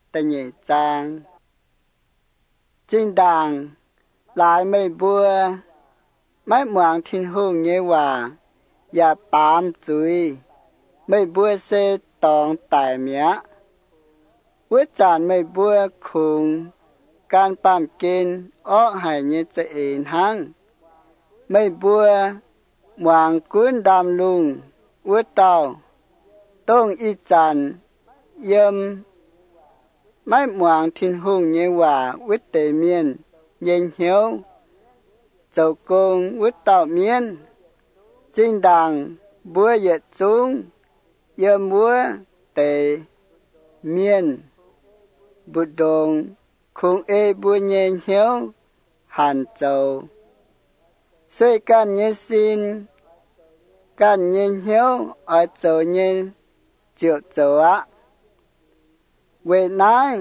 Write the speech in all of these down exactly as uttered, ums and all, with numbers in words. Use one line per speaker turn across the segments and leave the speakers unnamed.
tây nhẹ trang chính đàng lại mấy bùa mấy muang thiên hùng nhẹ hòa ya bám chuối mấy bùa sẽ tòng tại mía với chán mấy bùa khung can bám kín ó hải nhẹ chạy hang mấy bùa muang cuốn đam lung với tàu tông y chán yếm mấy muang thiên hùng nhẹ hòa với tề miên nhìn hiếu dầu công với tàu miên chính đàng búa yết xuống yếm búa tề miên bụt đồng khung ê búa nhìn hiếu hàn dầu xây can nhé xin can nhìn hiếu ở dầu nhìn triệu dầu á về nái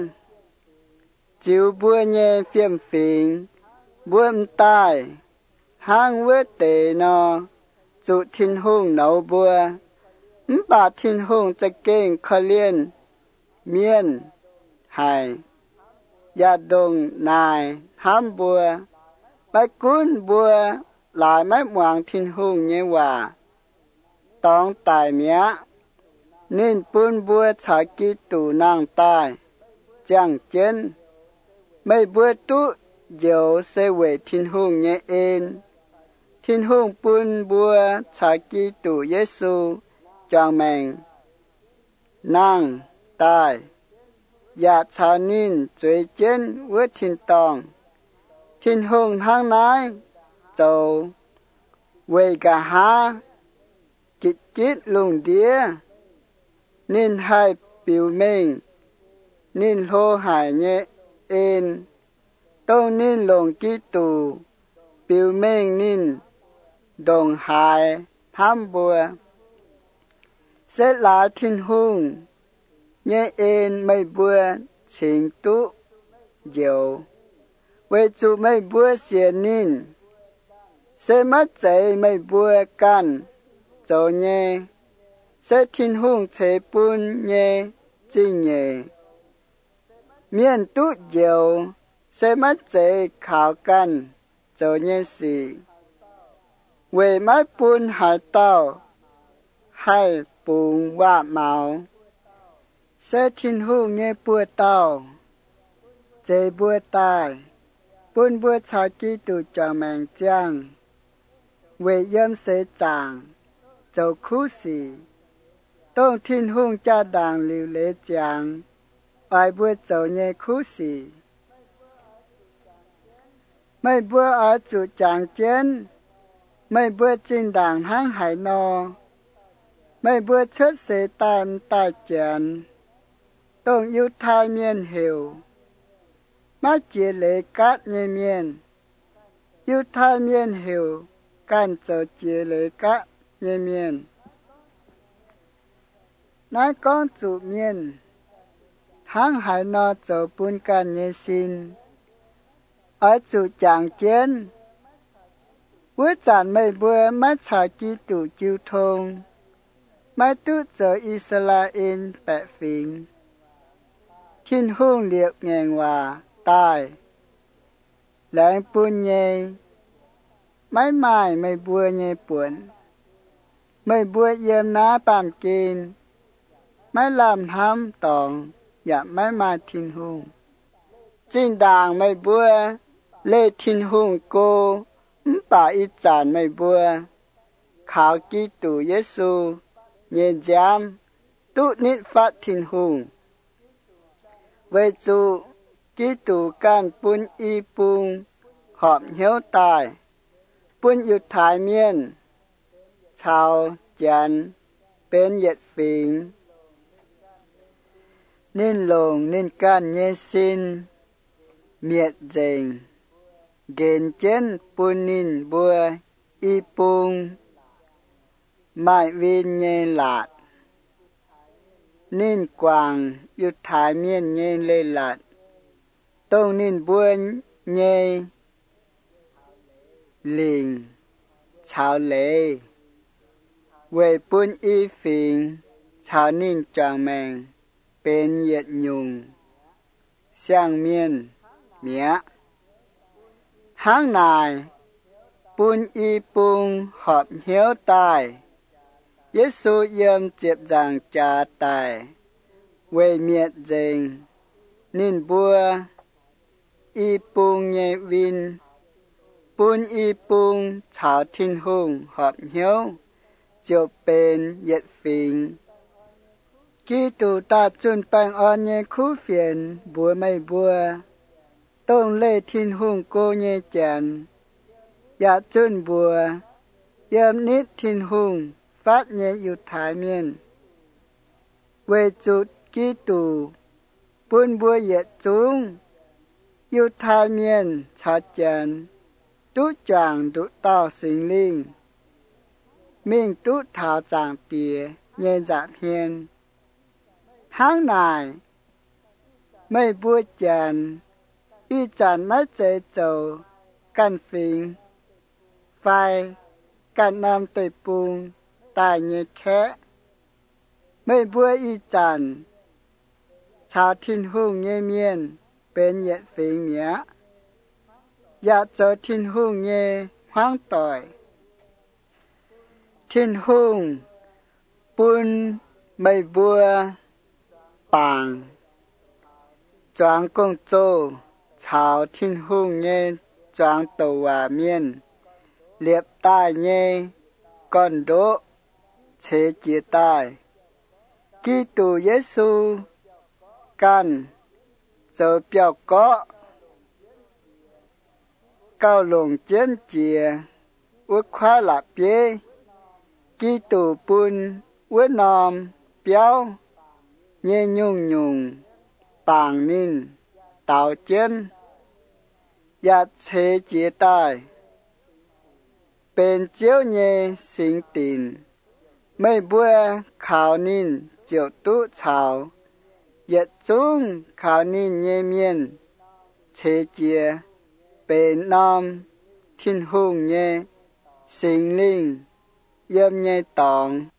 chiều búa nhé phiêm phình búa tai hang với tề nó chủ thiên hùng nấu búa bà thiên hùngจะเก่งขเลียนเมียนหายยาดงนายห้ามบัวไปกุนบัวหลายไม้หวางthiên hùngเนี่ยว่าต้องตายเมียนินปุนบัวชากิตูนางตายจังเจนไม่บัวตุเดี๋ยวเสวยthiên hùngเนี่ยเองthiên hùngปุนบัวชากิตูเยซูจางแมงนั่งตายอยากชานินจวยเจนเวทินตองทินหงทางนายโจเวกะหากิจกิจลุงเดียนินให้ปิวเมงนินโลหายเนเอ็นต้องนินลงกิตูปิวเมงนินดงหายห้ามบัวเสลาทินหุงเยเอ็นไม่บัวฉิงตุเดียวเวจูไม่บัวเสียนินเสมัดใจไม่บัวกันโจเยเสทินหุงเฉปุนเยจิงเยเมียนตุเดียวเสมัดใจขาวกันโจเยสีเวไม้ปุนหายเต้าให้ปูงว่าเมาเสทินหูเงปัวเต้าเจบัวตายปุนบัวชากีตูจางแมงจังเวเยี่ยมเสจางเจ้าคู่สีต้องทินหุงจ้าด่างลิวเลจางไปบัวเจ้าเงคู่สีไม่บัวอาจุจางเจนไม่บัวจินด่างห้างหายนอไม่บัวเชิดเสตามตายเจียนต้องยุทายเมียนเหวมาเจียเลกัดเมียนเมียนยุทายเมียนเหวกันเจ้าเจียเลกัดเมียนเมียนนายก้อนจุเมียนห้างหายนอเจ้าปุนกันเยสินอาจุจางเจียนวัวจานไม่บัวมาชากีตูจิวทงไม่ตุเจออิสราเอลแปะฟิงทิ้นหุ่งเลียกแงงว่าตายแหลงปุนเยไม่ไม้ไม่บัวเยป่วนไม่บัวเยี่ยมน้าปามกินไม่ลำห้ำตองอย่าไม่มาทิ้นหุ่งจินด่างไม่บัวเล่ทิ้นหุ่งโกป่าอีจานไม่บัวขาวกีตูเยซูเยจามตุนิฟัดทินหุงเวจูกีตูการปุนอีปุงหอบเหี่ยวตายปุนอยู่ถ่ายเมียนชาวจันเป็นเหยียดฟิงนินลงนินการเยสินเมียดเจงเกณฑ์เจนปุนินบัวอีปุงไม่วินเยหลาดนินกวางยุทธายเมียนเยเลหลาดต้องนินบัวเยลิงชาวเลเวปุนอีฟิงชาวนินจางแมงเป็นเหยียดยุง sang miên mía háng nài bún y bung họp hiếu tài Giêsu yếm chếp giảng trà tài về miệt dình nín bùa y bung nhẹ vin bún y bung chào thiên hùng họp hiếu chiều bên yết phình Kí tù ta chun bang on nhé khu phiền bùa mây bùa Tông lê thiên hùng cô nhé chàn Dạ chun bùa Yếm nít thiên hùng phát nhé yu thái miên Về chút kí tù Bún bùa yết chung Yu thái miên chá chàn Tú chàng tú tao sinh linh Mình tú thảo chàng tìa nhé giảm hiên háng nài mây bùa chàn y chàn mấy chế chầu căn phình phai căn nam tây bùng tài nhẹ khẽ mây bùa y chàn chào thiên hùng nhẹ miên bên nhẹ phình nhẹ dạ cho thiên hùng nhẹ hoang tỏi thiên hùng bún mây bùa bằng choáng công châu chào thiên hùng nhé choáng tàu hòa miên liệp tai nhé con đỗ chế chia tai kí tù Giêsu can giờ biểu có cao lồng chiến chia ước khóa lạc bế kí tù bún ước nòm biểu nhé nhung nhung bàng nín tạo chiến dạ chế chế tài bên chiếu nhé sinh tình mây bùa khảo nín chiều tú chào yết chung khảo nín nhé miên chế chế bên nam thiên hùng nhé sinh linh yếm nhé tòng